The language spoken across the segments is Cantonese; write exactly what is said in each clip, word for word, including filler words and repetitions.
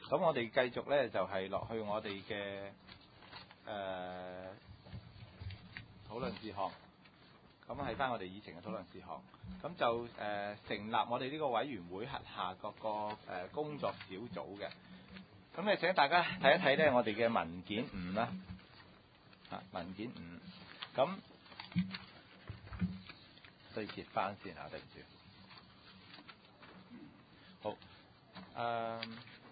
咁我哋繼續咧就係、是、落去我哋嘅誒討論事項。咁係翻我哋以前嘅討論事項。咁就誒、呃、成立我哋呢個委員會轄下各個誒、呃、工作小組嘅。咁咧請大家睇一睇咧我哋嘅文件五啦。啊，文件五。咁對揭翻先嚇，對唔住。好。誒、呃。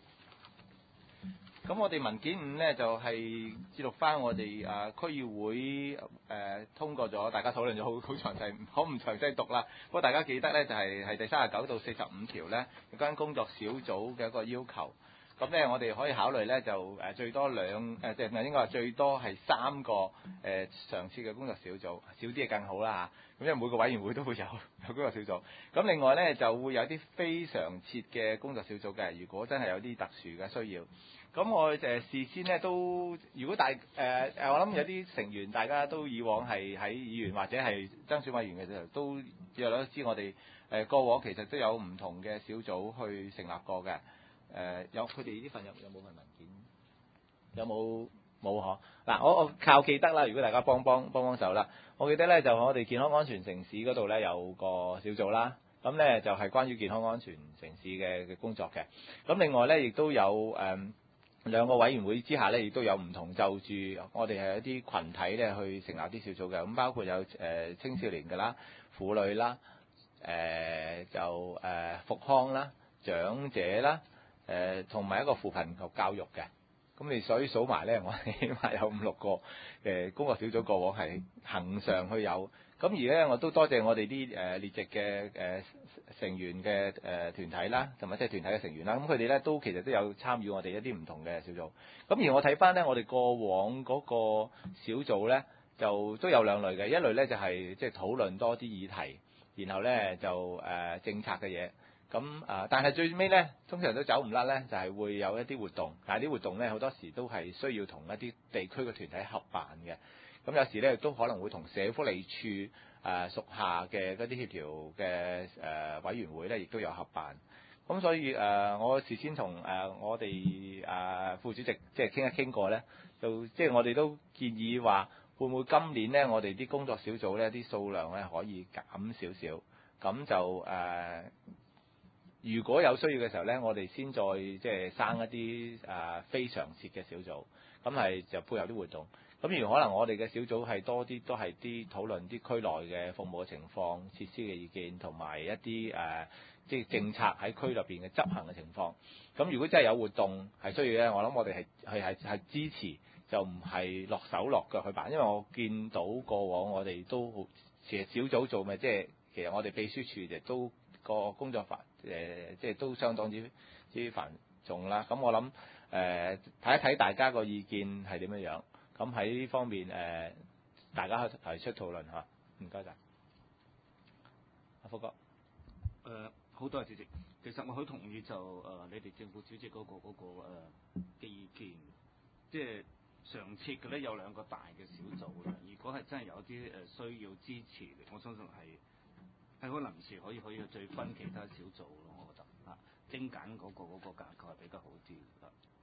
咁我哋文件五咧就係記錄翻我哋誒區議會誒、呃、通過咗，大家討論咗好好詳細，好唔詳細讀啦。不過大家記得咧就係、是、係第三十九到四十五條咧有關工作小組嘅一個要求。咁咧我哋可以考慮咧就誒最多兩誒即係應該話最多係三個誒、呃、常設嘅工作小組，少啲係更好啦嚇。咁因為每個委員會都會有有工作小組。咁另外咧就會有啲非常設嘅工作小組嘅，如果真係有啲特殊嘅需要。咁我誒、呃、事先咧都，如果大誒誒、呃，我諗有啲成員大家都以往係喺議員或者係爭選委員嘅時候，都約略都知我哋誒、呃、過往其實都有唔同嘅小組去成立過嘅。誒、呃、有佢哋呢份有有冇份文件？有冇冇嗬？嗱，我我靠記得啦。如果大家幫幫幫幫手啦，我記得咧就我哋健康安全城市嗰度咧有個小組啦。咁咧就係、是、關於健康安全城市嘅嘅工作嘅。咁另外咧亦都有誒。呃兩個委員會之下咧，亦都有唔同就住我哋係一啲群體咧去成立啲小組嘅，咁包括有誒、呃、青少年嘅啦、婦女啦、誒、呃、就誒復、呃、康啦、長者啦、誒同埋一個扶貧及教育嘅。咁你所以數埋咧，我哋起碼有五六個誒、呃、工作小組過往係恆常去有。咁而咧，我都多謝我哋啲誒列席嘅誒、呃、成員嘅誒、呃、團體啦，同埋即係團體嘅成員啦。咁佢哋咧都其實都有參與我哋一啲唔同嘅小組。咁而我睇翻咧，我哋過往嗰個小組咧，就都有兩類嘅。一類咧就係即係討論多啲議題，然後咧就誒、呃、政策嘅嘢。咁啊、呃，但係最尾咧，通常都走唔甩咧，就係、是、會有一啲活動。但係啲活動咧，好多時都係需要同一啲地區嘅團體合辦嘅。咁有時咧都可能會同社福利處誒、呃、屬下嘅嗰啲協調嘅誒、呃、委員會咧，亦都有合辦。咁所以誒、呃，我事先同誒、呃、我哋誒、呃、副主席即係傾一傾過咧，就即係我哋都建議話，會唔會今年咧我哋啲工作小組咧啲數量咧可以減少少，咁就誒、呃、如果有需要嘅時候咧，我哋先再即係生一啲誒、呃、非常設嘅小組，咁係就配合啲活動。咁如可能我哋嘅小組係多啲，都係啲討論啲區內嘅服務嘅情況、設施嘅意見，同埋一啲誒、呃、即係政策喺區入邊嘅執行嘅情況。咁如果真係有活動係需要咧，我諗我哋係係係係支持，就唔係落手落腳去辦。因為我見到過往我哋都好，其實小組做咪即係其實我哋秘書處亦都個工作繁誒，即係都相當之之繁重啦。咁我諗誒睇一睇大家個意見係點樣樣。咁喺呢方面誒、呃，大家提出討論嚇，唔該晒。阿福哥， 誒好多謝主席。其實我好同意就誒、呃、你哋政府主席嗰、那個嗰、那個嘅、呃、意見，即係常設嘅咧有兩個大嘅小組啦。如果係真係有啲誒需要支持嘅，我相信係係好臨時可以可以再分其他小組咯。我覺得啊，精簡嗰、那個嗰、那個架構係比較好啲啊。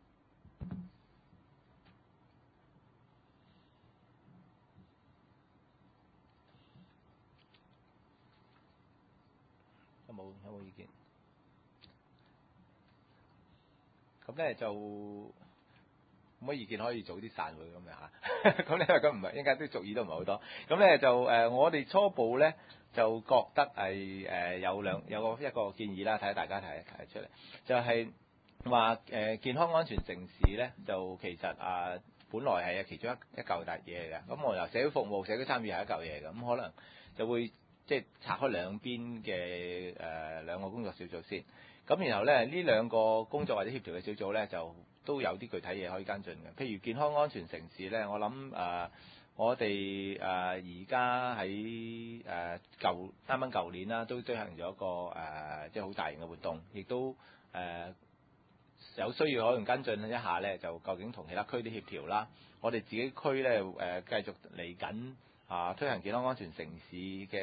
有冇有冇意見？咁咧就冇乜意見，可以早啲散會咁樣嚇。咁咧咁唔係，應該啲俗語都唔係好多。咁咧就誒、呃，我哋初步咧就覺得係誒、呃、有兩有個一個建議啦，睇下大家提提出嚟，就係話誒健康安全城市咧，就其實啊、呃，本來係其中一一嚿大嘢嘅。咁我由社會服務、社區參與係一嚿嘢嘅，咁可能就會。即係拆開兩邊嘅誒、呃、兩個工作小組先，咁然後咧呢兩個工作或者協調嘅小組咧就都有啲具體嘢可以跟進嘅，譬如健康安全城市咧，我諗誒、呃、我哋誒而家喺誒舊啱啱舊年啦，都推行咗一個誒、呃、即係好大型嘅活動，亦都誒、呃、有需要可能跟進一下咧，就究竟同其他區啲協調啦，我哋自己區咧誒繼續嚟緊啊推行健康安全城市嘅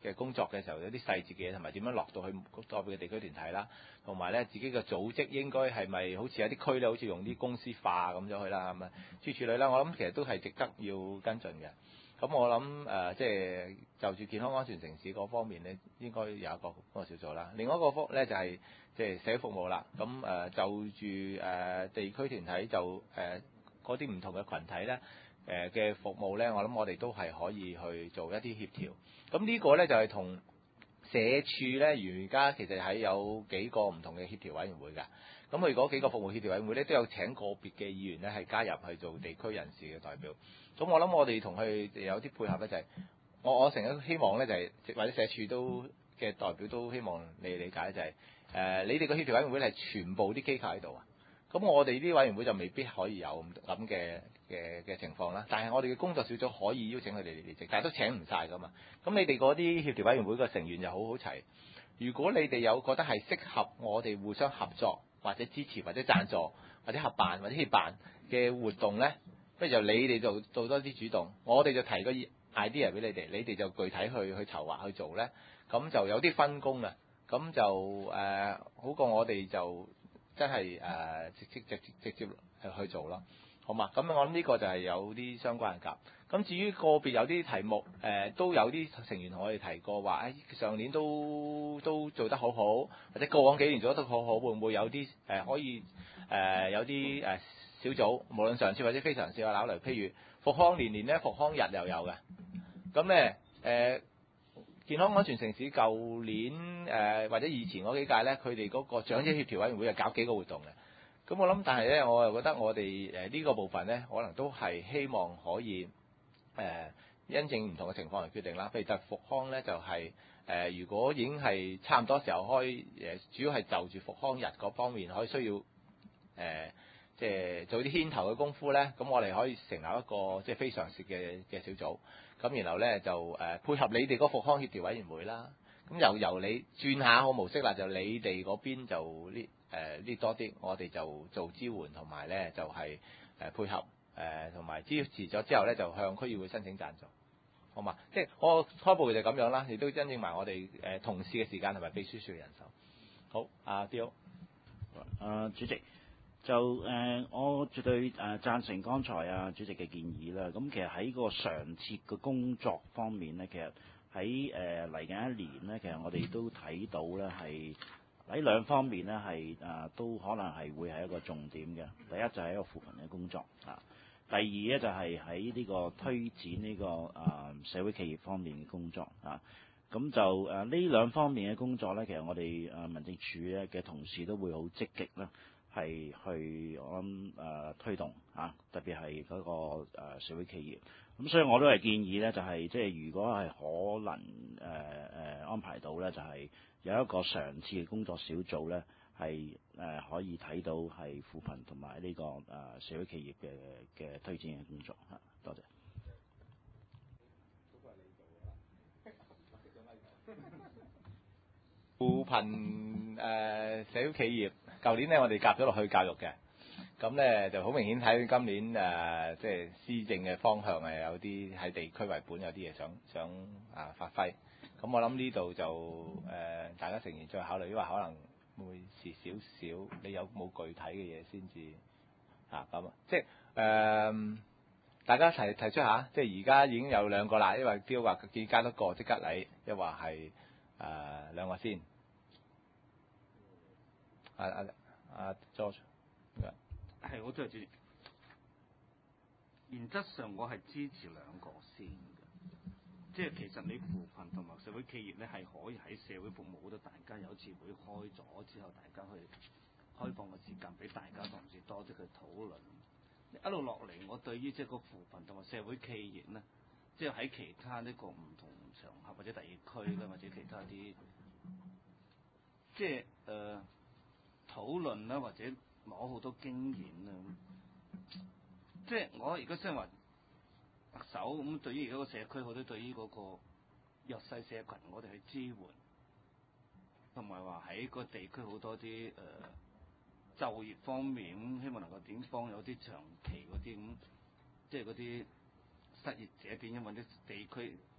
嘅工作嘅時候，有啲細節嘅嘢，同埋點樣落到去代表嘅地區團體啦，同埋咧自己嘅組織應該係咪好似有啲區咧，好似用啲公司化咁咗去啦，咁啊諸如此類啦，我諗其實都係值得要跟進嘅。咁我諗誒、呃，即係就住健康安全城市嗰方面咧，應該有一個工作小組啦。另外一個方咧就係、是、即係社會服務啦。咁誒、呃、就住誒、呃、地區團體就誒嗰啲唔同嘅群體咧誒嘅服務咧，我諗我哋都係可以去做一啲協調。咁呢個咧就係、是、同社署咧，而家其實係有幾個唔同嘅協調委員會㗎。咁佢嗰幾個服務協調委員會咧，都有請個別嘅議員咧係加入去做地區人士嘅代表。咁我諗我哋同佢有啲配合咧，就係、是、我我成日希望咧就係、是、或者社署都嘅代表都希望你理解就係、是、誒、呃、你哋個協調委員會係全部啲機構喺度啊。咁我哋呢啲委員會就未必可以有咁嘅嘅嘅情況啦。但係我哋嘅工作小組可以邀請佢哋嚟列席，但係都請唔晒㗎嘛。咁你哋嗰啲協調委員會嘅成員就好好齊。如果你哋有覺得係適合我哋互相合作，或者支持，或者贊助，或者合辦，或者協辦嘅活動咧，不如就你哋就做多啲主動，我哋就提個 idea 俾你哋，你哋就具體去去籌劃去做咧，咁就有啲分工啊，咁就誒、呃、好過我哋就真係誒、呃、直接直接直接去做咯，好嘛？咁我諗呢個就係有啲相關嘅夾。咁至於個別有啲題目，誒、呃、都有啲成員同我哋提過話，誒、哎、上年都都做得好好，或者過往幾年做得都好好，會唔會有啲誒、呃、可以誒、呃、有啲誒小組，無論常設或者非常設嘅考慮，譬如復康年年咧復康日又有嘅，咁咧誒健康安全城市舊年誒、呃、或者以前嗰幾屆咧，佢哋嗰個長者協調委員會係搞幾個活動嘅，咁我諗，但係咧我又覺得我哋誒呢個部分咧，可能都係希望可以。誒、呃，因應唔同嘅情況嚟決定啦。譬如就復康咧，就係、是、誒、呃，如果已經係差唔多時候開誒、呃，主要係就住復康日嗰方面，可以需要誒，即、呃、係、就是、做啲牽頭嘅功夫咧。咁我哋可以成立一個即係、就是、非常設嘅嘅小組。咁然後咧就誒、呃、配合你哋嗰復康協調委員會啦。咁由由你轉下個模式啦，就你哋嗰邊就呢誒呢多啲，我哋就做支援同埋咧就係、是、誒、呃、配合。誒同埋支持咗之後咧，就向區議會申請贊助，好嘛？即係我初步就咁樣啦，亦都因應埋我哋誒同事嘅時間同埋秘書處嘅人手。好，阿 Dio， 啊主席，就誒、呃、我絕對誒贊成剛才啊主席嘅建議啦。咁其實喺個常設嘅工作方面咧，其實喺誒嚟緊一年咧，其實我哋都睇到咧係喺兩方面咧係誒都可能係會係一個重點嘅。第一就係一個扶貧嘅工作啊。第二咧就係喺呢個推展呢、這個誒、呃、社會企業方面嘅工作啊，咁就誒呢、呃、兩方面嘅工作咧，其實我哋誒民政處咧嘅同事都會好積極啦，係去我諗誒、呃、推動啊，特別係嗰個誒、呃、社會企業。咁所以我都係建議咧，就係即係如果係可能誒誒、呃呃、安排到咧，就係有一個常次嘅工作小組咧。係誒、呃、可以睇到係扶貧同埋呢個誒、呃、社會企業嘅嘅推薦嘅工作嚇，多謝。 扶貧誒社會企業，舊年咧我哋夾咗落去教育嘅，咁咧就好明顯睇今年誒即係施政嘅方向係有啲喺地區為本，有啲嘢想想啊發揮。咁我諗呢度就誒、呃、大家成員再考慮，因為可能。會遲少少，你有冇具體嘅嘢先至嚇咁啊？即係誒、呃，大家提提出下，即係而家已經有兩個啦，因為標話幾加多個即刻嚟，一話係誒兩個先。阿阿阿 George， 係我都係支持。原則上我係支持兩個先嘅。即係其實你扶貧同埋社會企業咧，係可以喺社會服務嗰度，大家有次會開咗之後，大家去開放嘅時間俾大家同事多啲去討論。一路落嚟，我對於即係個扶貧同埋社會企業咧，即係喺其他呢個唔同場合或者地區咧，或者其他啲即係誒、呃、討論啦，或者攞好多經驗啦。即係我而家雖然話。特首咁對於而家個社區，我都對於嗰個弱勢社群，我哋去支援，同埋話喺個地區好多啲誒、呃、就業方面，希望能夠點幫有啲長期嗰啲咁，即係嗰啲失業者點樣揾啲地區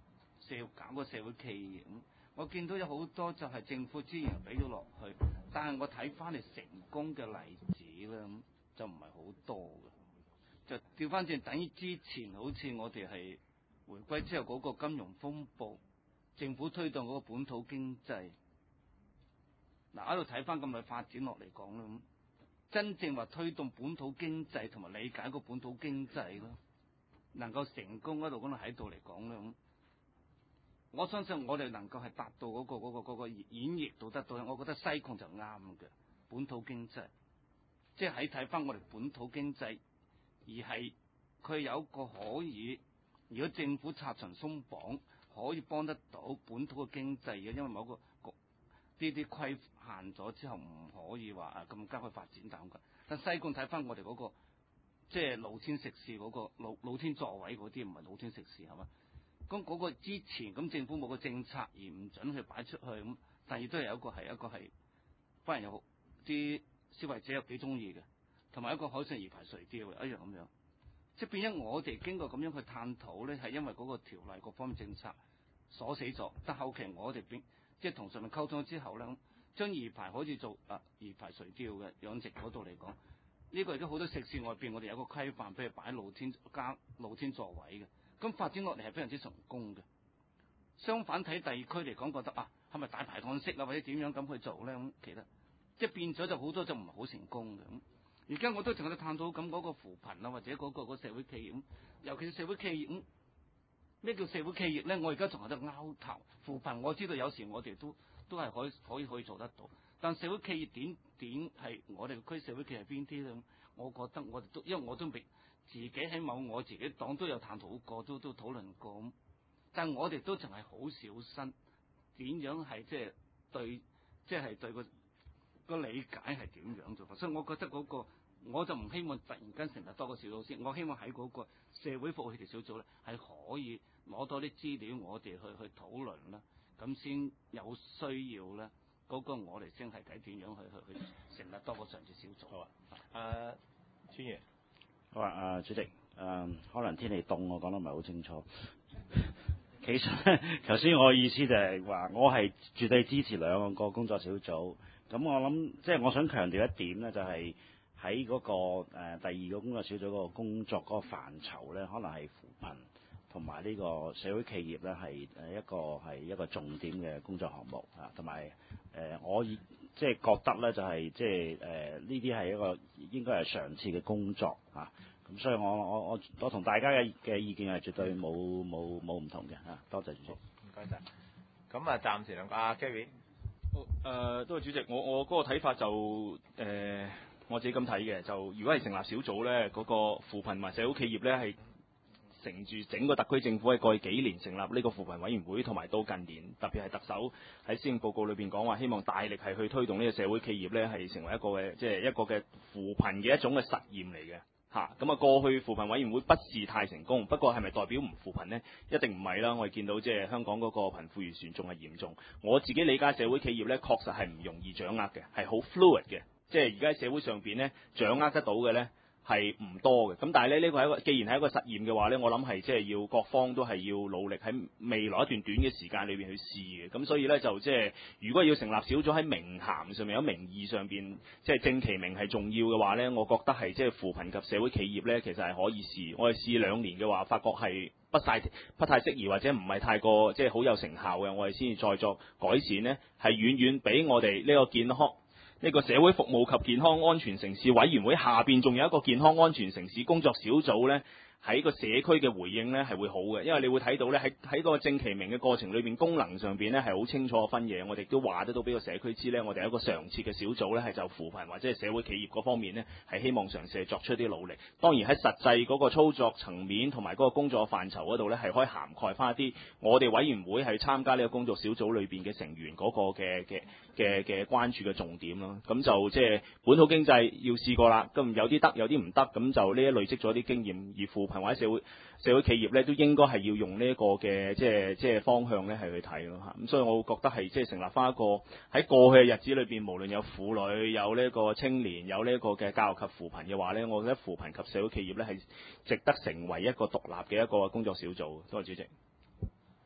社搞個社會企業。我見到有好多就係政府資源俾咗落去，但係我睇翻嚟成功嘅例子咧，就唔係好多嘅。就調翻轉，等於之前好似我哋係回歸之後嗰個金融風暴，政府推動嗰個本土經濟。嗱喺度睇翻咁耐發展落嚟講咧，真正話推動本土經濟同埋理解個本土經濟咯，能夠成功嗰度嗰度喺度嚟講咧，我相信我哋能夠係達到嗰、嗰個嗰、嗰個嗰個演繹到得到，我覺得西貢就啱嘅本土經濟，即係喺睇翻我哋本土經濟，而係佢有一個可以，如果政府拆牆鬆綁，可以幫得到本土嘅經濟嘅，因為某個個呢啲規限咗之後，唔可以話啊咁加去發展但咁。但西貢睇翻我哋嗰、嗰個即係露天食肆嗰、嗰個露露天座位嗰啲，唔係露天食肆係嘛？咁嗰個之前咁政府冇個政策而唔準去擺出去咁，但亦都係有一個係一個係，反而有啲消費者又幾中意嘅，同埋一個海上魚排垂釣一樣咁樣，即係變咗我哋經過咁樣去探討咧，係因為嗰個條例各方面政策鎖死咗，但後期我哋變即係同上面溝通之後咧，將魚排可以做啊魚排垂釣嘅養殖嗰度嚟講，呢、呢個亦都好多食肆外邊我哋有個規範，譬如擺露天加露天座位嘅。咁發展落嚟係非常之成功嘅。相反睇地區嚟講，覺得啊，係咪大排檔式啊，或者點樣咁去做咧？咁其實即係變咗就好多就唔係好成功嘅。咁而家我都仲喺度探討咁嗰個扶貧啊，或者嗰、嗰個、嗰個社會企業咁，尤其是社會企業咁咩叫社會企業咧？我而家仲喺度拗頭。扶貧我知道有時我哋都都係可以可以可以做得到，但社會企業點點係我哋區社會企業邊啲咧？我覺得我哋都因為我都未。自己喺某我自己黨都有探討過，都都討論過咁，但係我哋都淨係好小心點樣係即係對，即係對個個理解係點樣做法。所以我覺得嗰個我就唔希望突然間成立多個小組先，我希望喺嗰個社會服務協調小組咧係可以攞多啲資料，我哋去去討論啦，咁先有需要咧嗰個我哋先係睇點樣去去去成立多個上次小組。 好啊，阿川爺。 好啊，啊主席，誒、呃、可能天氣凍，我講得唔係好清楚。其實咧，頭先我意思就係話，我係絕對支持兩個工作小組。咁我諗，即係我想強調一點咧，就係喺嗰個、呃、第二個工作小組嗰個工作嗰個範疇咧，可能係扶貧同埋呢個社會企業咧係誒一個係一個重點嘅工作項目啊，同埋誒我以即係覺得咧就係即係誒呢啲係一個應該係常次嘅工作啊。咁所以我我我我同大家嘅嘅意見係絕對冇冇冇唔同嘅嚇，多謝主席。 唔該晒。咁啊，暫時兩個阿 Gary。 誒，多謝主席。我我嗰個睇法就誒、呃，我自己咁睇嘅。就如果係成立小組咧，嗰、那個扶貧同埋社會企業咧係乘住整個特區政府喺過去幾年成立呢個扶貧委員會，同埋到近年特別係特首喺施政報告裏邊講話，希望大力係去推動呢個社會企業咧係成為一個嘅即係一個嘅扶貧嘅一種嘅實驗嚟嘅。嚇咁啊！過去扶貧委員會不是太成功，不過係咪代表唔扶貧呢？一定唔係啦。我哋見到即係香港嗰個貧富懸殊仲係嚴重。我自己理解社會企業咧，確實係唔容易掌握嘅，係好 fluid 嘅。即係而家喺社會上邊咧，掌握得到嘅咧係唔多嘅。咁但係咧，呢個係一個既然係一個實驗嘅話咧，我諗係即係要各方都係要努力喺未來一段短嘅時間裏邊去試嘅。咁所以咧就即係如果要成立小組喺名銜上面、喺名義上邊，即係正其名係重要嘅話咧，我覺得係即係扶貧及社會企業咧，其實係可以試。我哋試兩年嘅話，發覺係不太不太適宜或者唔係太過即係好有成效嘅，我哋先至再作改善呢，係遠遠比我哋呢個健康。呢個社會服務及健康安全城市委員會下邊仲有一個健康安全城市工作小組呢，喺個社區嘅回應呢係會好嘅，因為你會睇到呢，喺喺個正其名嘅過程裏邊，功能上邊呢係好清楚嘅分野。我哋都話得到俾個社區知呢，我哋有一個常設嘅小組呢，係就扶貧或者係社會企業嗰方面呢，係希望嘗試作出啲努力。當然喺實際嗰個操作層面同埋嗰個工作範疇嗰度呢，係可以涵蓋翻一啲我哋委員會係參加呢個工作小組裏邊嘅成員嗰個嘅嘅嘅嘅關注嘅重點咯。咁就即係本土經濟要試過啦，咁有啲得有啲唔得，咁就呢一累積咗啲經驗，而扶貧或者社會社會企業咧，都應該係要用呢一個嘅即係即係方向咧，係去睇咯嚇。咁所以我覺得係即係成立翻一個喺過去嘅日子裏邊，無論有婦女、有呢個青年、有呢一個嘅教育及扶貧嘅話咧，我覺得扶貧及社會企業咧係值得成為一個獨立嘅一個工作小組。多謝主席。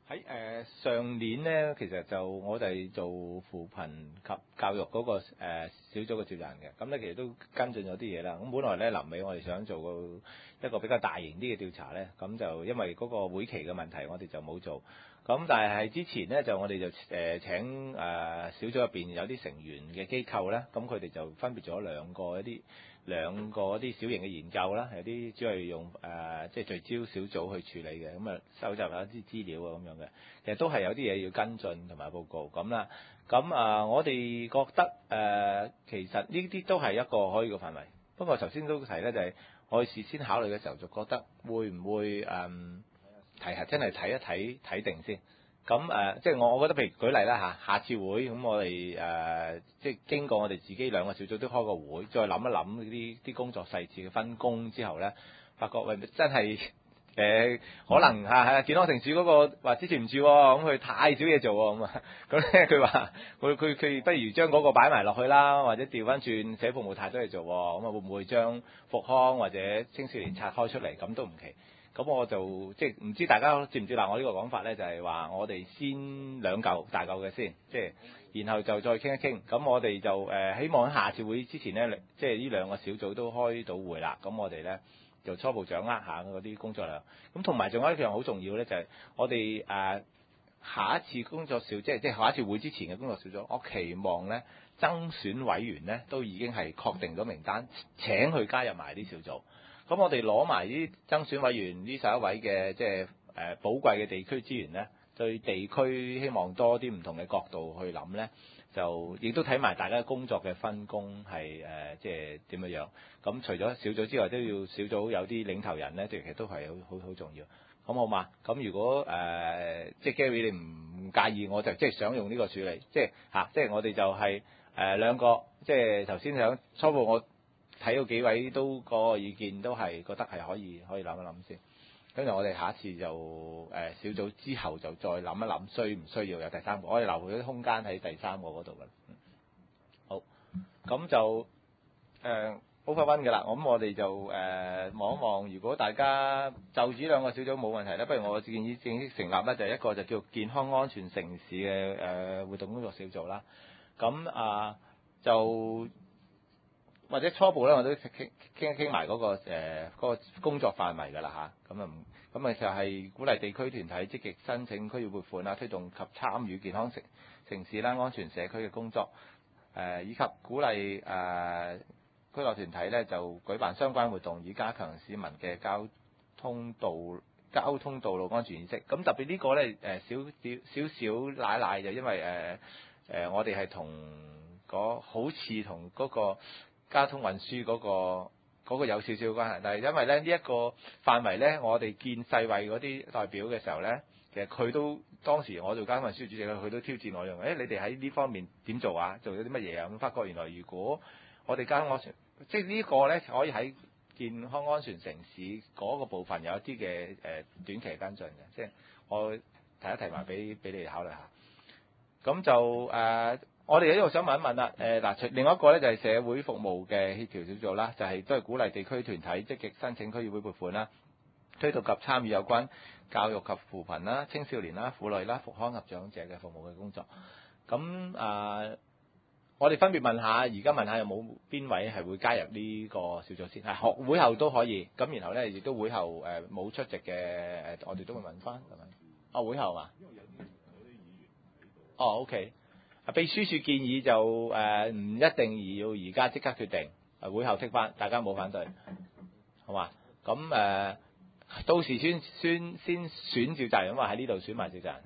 喺誒、呃、上年咧，其實就我哋做扶貧及教育嗰、那個、呃、小組嘅召集人嘅，咁咧其實都跟進咗啲嘢啦。咁本來咧臨尾我哋想做個一個比較大型啲嘅調查咧，咁就因為嗰個會期嘅問題，我哋就冇做。咁但係喺之前咧，就我哋就誒、呃、請誒、呃、小組入邊有啲成員嘅機構咧，咁佢哋就分別咗兩個一啲。兩個一啲小型嘅研究啦，有啲主要係用誒、呃、即係聚焦小組去處理嘅，咁啊收集咗一啲資料啊咁樣嘅，其實都係有啲嘢要跟進同埋報告咁啦。咁啊、呃，我哋覺得誒、呃、其實呢啲都係一個可以嘅範圍。不過頭先都提咧，就係、是、我哋事先考慮嘅時候，就覺得會唔會誒、嗯、提下真係睇一睇睇定先。咁誒、呃，即係我我覺得，譬如舉例啦嚇，下次會咁我哋誒、呃，即係經過我哋自己兩個小組都開個會，再諗一諗呢啲啲工作細節嘅分工之後咧，發覺喂真係誒、呃、可能嚇係健康城市嗰、那個話支持唔住喎，咁佢太少嘢做喎，咁啊，咁咧佢話佢佢佢不如將嗰個擺埋落去啦，或者調翻轉社服務太多嘢做，咁啊會唔會將復康或者青少年拆開出嚟，咁都唔奇。咁我就即係唔知大家接唔接納我呢個講法咧，就係、是、話我哋先兩嚿大嚿嘅先，即係然後就再傾一傾。咁我哋就誒、呃、希望喺下次會之前咧，即係呢兩個小組都開到會啦。咁我哋咧就初步掌握下嗰啲工作量。咁同埋仲有一樣好重要咧，就係、是、我哋誒、呃、下一次工作小，即係即係下一次會之前嘅工作小組，我期望咧增選委員咧都已經係確定咗名單，請佢加入埋啲小組。咁我哋攞埋啲增選委員呢十一位嘅即係誒寶貴嘅地區資源咧，對地區希望多啲唔同嘅角度去諗咧，就亦都睇埋大家工作嘅分工係誒即係點樣樣。咁除咗小組之外，都要小組有啲領頭人咧，其實都係好好好重要。咁好嘛？咁如果誒、呃、即係 Gary 你唔介意，我就即係想用呢個處理，即係嚇、啊，即係我哋就係、是、誒、呃、兩個，即係頭先想初步我。睇到幾位都個意見都係覺得係可以可以諗一諗先，跟住我哋下一次就誒、呃、小組之後就再諗一諗需唔需要有第三個，我哋留咗啲空間喺第三個嗰度㗎。好，咁就誒 over one 嘅啦，咁我哋就誒望一望，如果大家就住兩個小組冇問題咧，不如我建議正式成立咧，就係一個就叫健康安全城市嘅誒、呃、活動工作小組啦。咁啊、呃、就。或者初步咧，我都傾傾一傾埋嗰個誒嗰、呃嗰個工作範圍㗎啦嚇，咁啊咁啊就係鼓勵地區團體積極申請區議會撥款啦，推動及參與健康城城市啦、安全社區嘅工作，誒、呃、以及鼓勵誒、呃、區內團體咧就舉辦相關活動，以加強市民嘅交通道交通道路安全意識。咁特別呢個咧誒少少少少奶奶就因為誒誒、呃呃、我哋係同嗰好似同嗰個。交通運輸嗰、那個嗰、那個有少少關係，但係因為咧呢一、這個範圍咧，我哋見世衛嗰啲代表嘅時候咧，其實佢都當時我做交通運輸主席，佢都挑戰我用，誒、欸、你哋喺呢方面點做啊？做咗啲乜嘢啊？咁發覺原來如果我哋交通安全，即係呢個咧可以喺健康安全城市嗰個部分有一啲嘅誒短期跟進嘅，即係我提一提埋俾俾你哋考慮下。咁就誒。呃我哋喺度想問一問啦，誒嗱，另外一個咧就係社會服務嘅協調小組啦，就係、是、都係鼓勵地區團體積極申請區議會撥款啦，推動及參與有關教育及扶貧啦、青少年啦、婦女啦、復康及長者嘅服務嘅工作。咁啊、呃，我哋分別問下，而家問下有冇邊位係會加入呢個小組先？係學會後都可以，咁然後咧亦都會後誒冇、呃、出席嘅誒，我哋都會問翻係咪？哦，會後嘛？因為有啲有啲議員喺度。哦，OK。秘書處建議就誒唔、呃、一定要而家即刻決定，誒會後剔翻，大家冇反對，好嘛？咁誒、呃、到時先先先選召集人，因為喺呢度選埋召集人。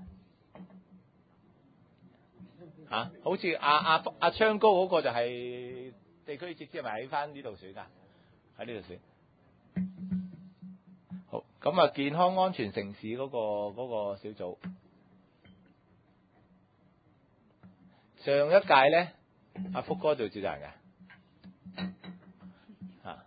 嚇、啊，好似阿阿阿昌高嗰個就係地區直接係咪喺翻呢度選㗎？喺呢度選。好，咁啊健康安全城市嗰、嗰個嗰個小組。上一屆咧，阿福哥做召集人嘅，嚇，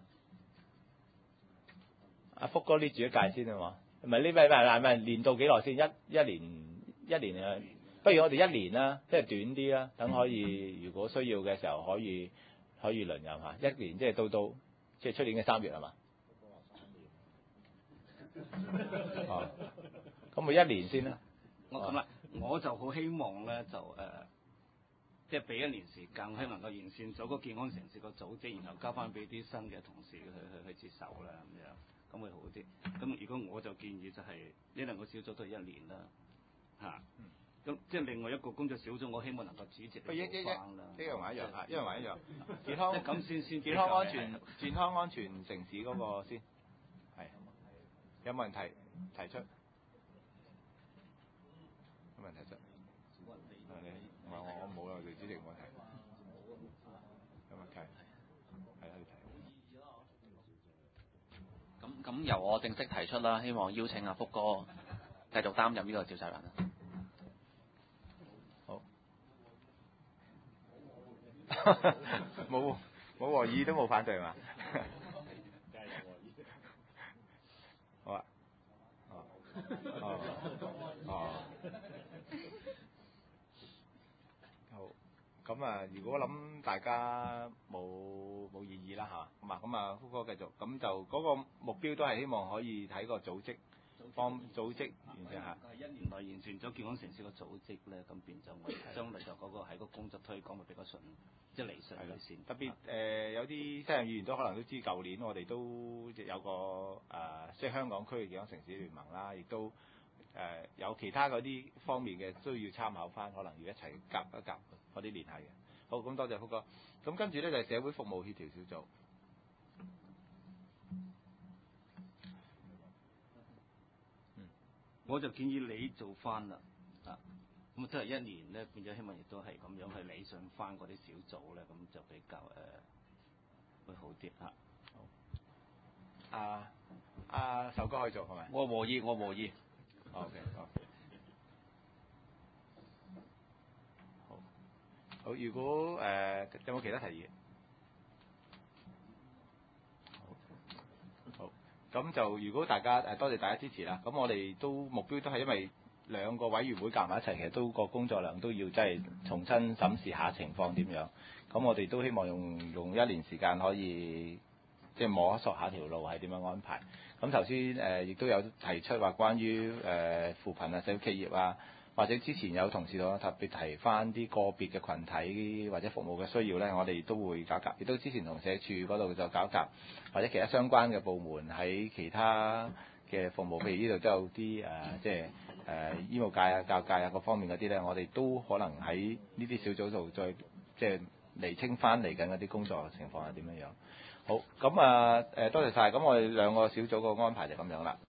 阿福哥呢住一屆先啊嘛，唔係呢咪咪咪年度幾耐先？一一年一年啊，不如我哋一年啦，即係短啲啦，等可以如果需要嘅時候可以可以輪任下，一年即係到到即係出年嘅三月係嘛？哦，咁咪一年先啦。 我咁啦，我就好希望咧就誒、呃，即係俾一年時間，我希望能夠完善咗個健康城市個組織，然後交翻俾啲新嘅同事去去去接手啦咁樣，咁會好啲。咁如果我就建議就係呢兩個小組都係一年啦，嚇、啊。咁即係另外一個工作小組，我希望能夠主席一一一做翻啦。 一樣還一樣嚇，一樣還一樣。健康即係咁先先健康安全健康安全城市嗰個先係。有冇人提提出？有冇人提出？啊你唔係我我冇啊，我哋主席冇提。有冇提？係可以提。 咁咁由我正式提出啦，希望邀請阿福哥繼續擔任呢個召集人啦。 好。冇冇和議都冇反對嘛？好啊。哦。哦。哦。好。咁啊，如果諗大家冇冇異議啦嚇，咁啊咁啊，福哥繼續，咁就嗰個目標都係希望可以睇個組織方組織完成下。 係一年內完善咗健康城市個組織咧，咁變咗我哋將來就嗰個喺個工作推廣會比較順，即係理順啲先。 特別誒、呃、有啲西人議員都可能都知，舊年我哋都有個誒、呃，即係香港區域健康城市聯盟啦，亦都誒、呃、有其他嗰啲方面嘅需要參考翻，可能要一齊夾一夾嗰啲聯繫嘅。好，咁多謝福哥。咁跟住咧就係、是、社會服務協調小組。 嗯，我就建議你做翻啦，啊，咁即係一年咧變咗，希望亦都係咁樣去理順翻嗰啲小組咧，咁就比較誒、呃、會好啲嚇。 好。啊啊，壽哥可以做係咪？ 我和意，我和意。 O K， 好。好。好，如果誒、呃、有冇其他提議？好。好。咁就如果大家誒多謝大家支持啦，咁我哋都目標都係因為兩個委員會夾埋一齊，其實都個工作量都要即係重新審視下情況點樣。咁我哋都希望用用一年時間可以即係摸索下條路係點樣安排。咁頭先誒亦都有提出話關於誒、呃、扶貧啊、社會企業啊，或者之前有同事同我特別提翻啲個別嘅群體或者服務嘅需要咧，我哋都會搞夾，亦都之前同社署嗰度就搞夾，或者其他相關嘅部門喺其他嘅服務，譬如呢度都有啲誒、呃、即係誒、呃、醫務界啊、教育界啊各方面嗰啲咧，我哋都可能喺呢啲小組度再即係釐清翻嚟緊嗰啲工作情況係點樣樣。好，咁啊誒多謝晒，咁我哋兩個小組個安排就咁樣啦。